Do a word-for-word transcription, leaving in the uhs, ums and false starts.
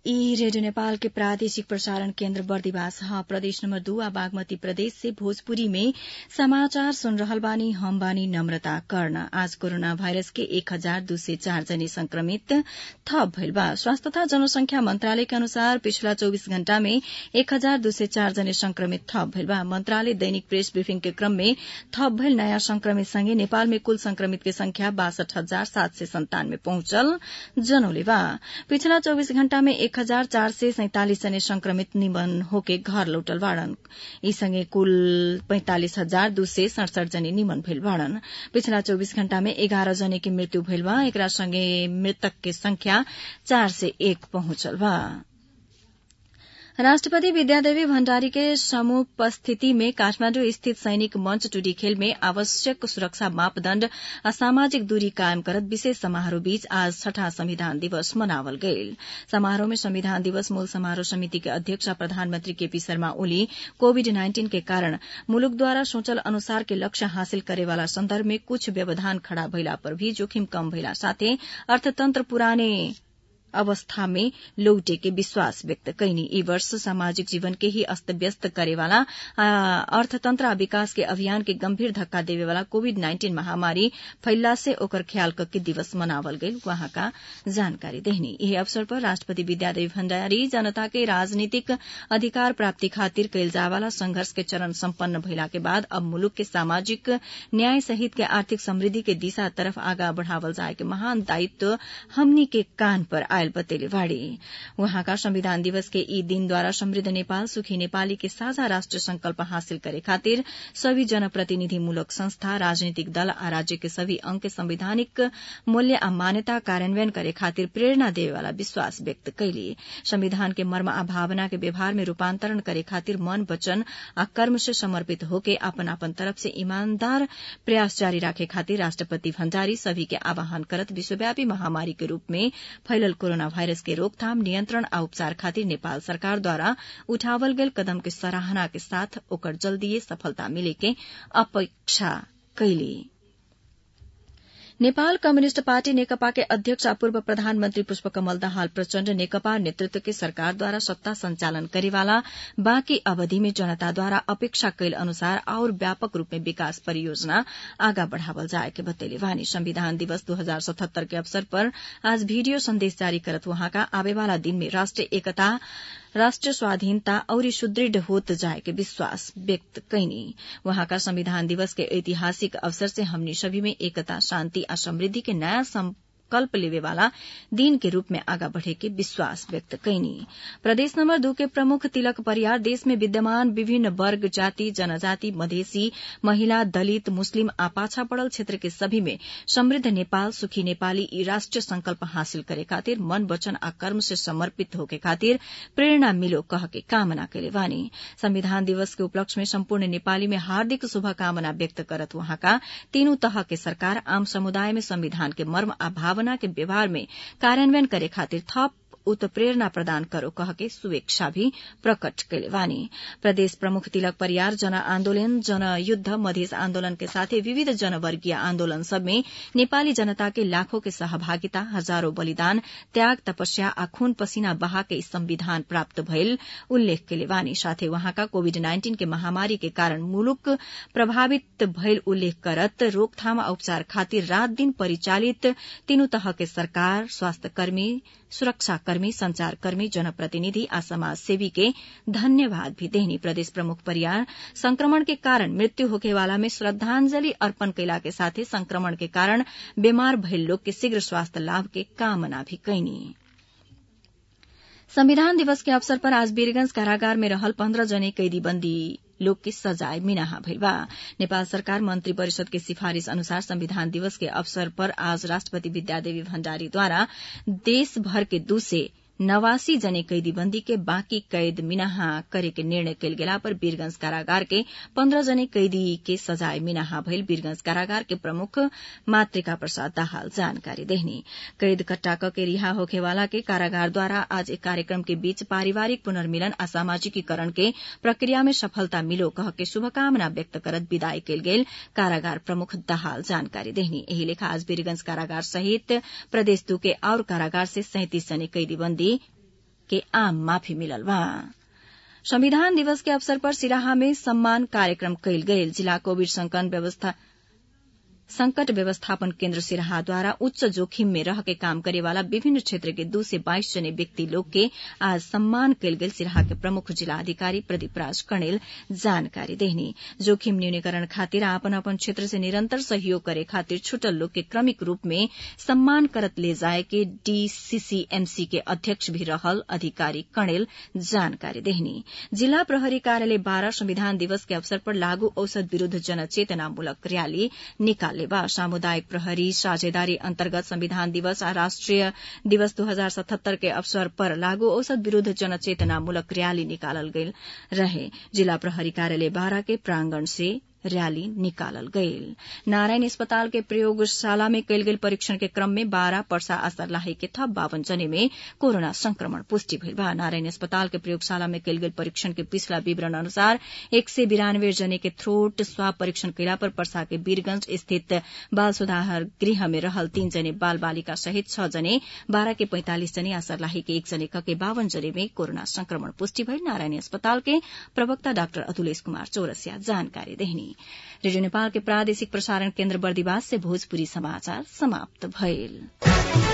ई रेडियो नेपाल के प्रादेशिक प्रसारण केन्द्र बर्दिवास ह प्रदेश नंबर दू आ बागमती प्रदेश से भोजपुरी में समाचार सुन रहल बानी। हम बानी नम्रता कर्ण। आज कोरोना वायरस के एक हजार दू सय चार जने संक्रमित थप भइल बा। स्वास्थ्य तथा जनसंख्या मंत्रालय के अनुसार पिछला चौबीस घण्टा में एक हजार दू सय चार जने संक्रमित थप भइल बा। मंत्रालय दैनिक प्रेस ब्रिफिंग के क्रम में थप भइल नयाँ संक्रमित सँगै नेपाल में कुल संक्रमित के संख्या बासठ हजार सात सय सन्तानवे पहुंचल जनौले बा। पिछला चौबीस घण्टा में एक हजार चार सय सैंतालिस जने संक्रमित निमन होके घर लौटल बाड़न। ई संगे कुल पैंतालिस हजार दू सय सड़सठ जने निमन भइल बाड़न। पिछला चौबीस घण्टा में एघार जने के मृत्यु भइल बा। एकरा संगे मृतक के संख्या चार सय एक पहुंचल बा। राष्ट्रपति विद्यादेवी भण्डारी के समुपस्थिति में काठमाण्डु स्थित सैनिक मंच टुडीखेल में आवश्यक सुरक्षा मापदण्ड आ सामाजिक दूरी कायम करत विशेष समारोह बीच आज छठा संविधान दिवस मनावल गयल। समारोह में संविधान दिवस मूल समारोह समिति के अध्यक्ष प्रधानमंत्री KP Sharma Oli COVID nineteen के कारण मुलुकद्वारा सोचल अनुसार के लक्ष्य हासिल करेवाला सन्दर्भ में कुछ व्यवधान खड़ा भइला पर भी जोखिम कम भइला साथे अर्थतंत्र पुराने अवस्था में लौटे के विश्वास व्यक्त कैनी। ई वर्ष सामाजिक जीवन के ही अस्त व्यस्त करेवाला अर्थतंत्र आ विकास के अभियान के गंभीर धक्का देवेवाला कोविड नाइन्टीन महामारी फैलला से ओकर ख्याल करके दिवस मनावल गयल। वहां का जानकारी देहनी। यही अवसर पर राष्ट्रपति विद्यादेवी भण्डारी जनता के राजनीतिक अधिकार प्राप्ति खातिर कैल जावाला संघर्ष के चरण सम्पन्न भइला के बाद अब मुलुक के सामाजिक न्याय सहित के आर्थिक समृद्धि के दिशा तरफ आगा बढ़ावल जाए के महान दायित्व हमनी के कान पर आयल बतेले बाड़ी। वहाँका संविधान दिवस के ई दिन द्वारा समृद्ध नेपाल सुखी नेपाली के साझा राष्ट्र संकल्प हासिल करे खातिर सभी जनप्रतिनिधिमूलक संस्था राजनीतिक दल आ राज्य के सभी अंग के संवैधानिक मूल्य आ मान्यता कार्यान्वयन करे खातिर प्रेरणा देवेवाला विश्वास व्यक्त कैली। संविधान के मर्म आ भावना के व्यवहार में रूपांतरण करे खातिर मन वचन आ कर्म से समर्पित होके अपन अपन तरफ से ईमानदार प्रयास जारी राखे खातिर राष्ट्रपति भण्डारी सभी के आह्वान करत विश्वव्यापी महामारी के रूप में फैलल कोरोना वायरस के रोकथाम नियंत्रण आ उपचार खातिर नेपाल सरकार द्वारा उठावल गेल कदम के सराहना के साथ ओकर जल्दीए सफलता मिले के अपेक्षा कैली। नेपाल कम्युनिष्ट पार्टी नेकपा के अध्यक्ष पूर्व प्रधानमन्त्री पुष्पकमल दाहाल प्रचण्ड नेकपा नेतृत्व के सरकारद्वारा सत्ता संचालन करेवाला बाँकी अवधि में जनताद्वारा अपेक्षा कैल अनुसार और व्यापक रूप में विकास परियोजना आगा बढ़ावल जाए के बतैले वानी। संविधान दिवस दो हजार सतहत्तर के अवसर पर आज वीडियो संदेश जारी करत वहाँका आवेवाला दिन में राष्ट्रिय एकता राष्ट्र स्वाधीनता और सुदृढ़ होत जाए के विश्वास व्यक्त कैनी। वहाँका संविधान दिवस के ऐतिहासिक अवसर से हमनी सभी में एकता शांति आ समृद्धि के नया संकल्प लेवे वाला दिन के रूप में आगा बढ़े के विश्वास व्यक्त कैनी। प्रदेश नंबर दो के प्रमुख तिलक परियार देश में विद्यमान विभिन्न वर्ग जाति जनजाति मधेसी महिला दलित मुस्लिम आ पाछा पड़ल क्षेत्र के सभी में समृद्ध नेपाल सुखी नेपाली ई राष्ट्रीय संकल्प हासिल करे खातिर मन वचन आ कर्म से समर्पित होके खातिर प्रेरणा मिलो कह के कामना कैले वानी। संविधान दिवस के उपलक्ष्य में सम्पूर्ण नेपाली में हार्दिक शुभकामना व्यक्त करत वहाँका तीनों तह के सरकार आम समुदाय में संविधान के मर्म आ भावना के व्यवहार में कार्यान्वयन करे खातिर थप उत्प्रेरणा प्रदान करो कह के शुभेच्छा भी प्रकट कैले वानी। प्रदेश प्रमुख तिलक परियार जन आन्दोलन जनयुद्ध मधेस आन्दोलन के साथै विविध जनवर्गीय आन्दोलन सब में नेपाली जनता के लाखों के सहभागिता हजारों बलिदान त्याग तपस्या आ खून पसीना बहा के संविधान प्राप्त भइल उल्लेख कैले वानी। साथै वहाँका कोविड नाइन्टीन के महामारी के कारण मुलुक प्रभावित भइल उल्लेख करत रोकथाम आ उपचार खातिर रात दिन परिचालित तीनों तह के सरकार स्वास्थ्यकर्मी सुरक्षाकर्मी संचारकर्मी जनप्रतिनिधि आ समाजसेवी के धन्यवाद भी देहनी। प्रदेश प्रमुख परियार संक्रमण के कारण मृत्यु होखेवाला में श्रद्धांजलि अर्पण कैला के साथे संक्रमण के कारण बीमार भइल लोग के शीघ्र स्वास्थ्य लाभ के कामना भी कैनी। संविधान दिवस के अवसर पर आज वीरगंज कारागार में रहल पन्द्रह जने कैदी बंदी लोग की सजाय मिनाहा भइल बा। नेपाल सरकार मंत्री परिषद के सिफारिश अनुसार संविधान दिवस के अवसर पर आज राष्ट्रपति विद्यादेवी भण्डारी द्वारा देश भर के दू से नवासी जने कैदीबंदी के बाकी कैद मिनाहा करे के निर्णय कैल गेला पर वीरगंज कारागार के पन्द्रह जने कैदी के सजाय मिनाहा भइल वीरगंज कारागार के प्रमुख मातृका प्रसाद दाहाल जानकारी देहनी। कैद कट्टा के रिहा होखेवाला के कारागार द्वारा आज एक कार्यक्रम के बीच पारिवारिक पुनर्मिलन आ सामाजिकीकरण के प्रक्रिया में सफलता मिलो कह के शुभकामना व्यक्त करत विदाई कैल गेल कारागार प्रमुख दाहाल जानकारी देहनी। एही लेखा आज वीरगंज कारागार सहित प्रदेश दू के और कारागार से सैंतीस जने कैदीबंदी के आम माफी मिलल बा। संविधान दिवस के अवसर पर सिराहा में सम्मान कार्यक्रम कयल गयल। जिला कोविड संकट व्यवस्था संकट व्यवस्थापन केन्द्र सिराहा द्वारा उच्च जोखिम में रह के काम करे वाला विभिन्न क्षेत्र के दो से बाईस जने व्यक्ति लोग के आज सम्मान कयल गेल। सिराहा के प्रमुख जिला अधिकारी प्रदीप राज कणेल जानकारी देहनी। जोखिम न्यूनीकरण खातिर आपन अपन क्षेत्र से निरंतर सहयोग करे खातिर छुटल लोग के क्रमिक रूप में सम्मान करत ले जाए के डीसीसीएमसी के अध्यक्ष भी रहल अधिकारी कणेल जानकारी देहनी। जिला प्रहरी कार्यालय बारह संविधान दिवस के अवसर पर लागू औषध विरूद्ध जनचेतनामूलक रैली निकाल लेवा। सामुदायिक प्रहरी साझेदारी अंतर्गत संविधान दिवस आ राष्ट्रीय दिवस दो हजार सतहत्तर के अवसर पर लागू औषध विरूद्ध जनचेतनामूलक रैली निकालल गयल रहे। जिला प्रहरी कार्यालय बारह के प्रांगण से रैली निकालल गयल। नारायण अस्पताल के प्रयोगशाला में कयल गेल परीक्षण के क्रम में बारह पर्सा आ सर्लाही के थप बावन जने में कोरोना संक्रमण पुष्टि भइल बा। नारायण अस्पताल के प्रयोगशाला में कयल गेल परीक्षण के पिछला विवरण अनुसार एक सय बिरानवे जने के थ्रोट स्वाब परीक्षण कयला पर पर्सा के वीरगंज स्थित बाल सुधार गृह में रहल तीन जने बाल बालिका सहित छह जने, बारह के पैंतालीस जने आ सर्लाही के एक जने के बावन जने में कोरोना संक्रमण पुष्टि भइल नारायण अस्पताल के प्रवक्ता डाक्टर अतुलेश कुमार चौरसिया जानकारी देहनी। रेडियो नेपाल के प्रादेशिक प्रसारण केन्द्र बर्दिवास से भोजपुरी समाचार समाप्त भइल।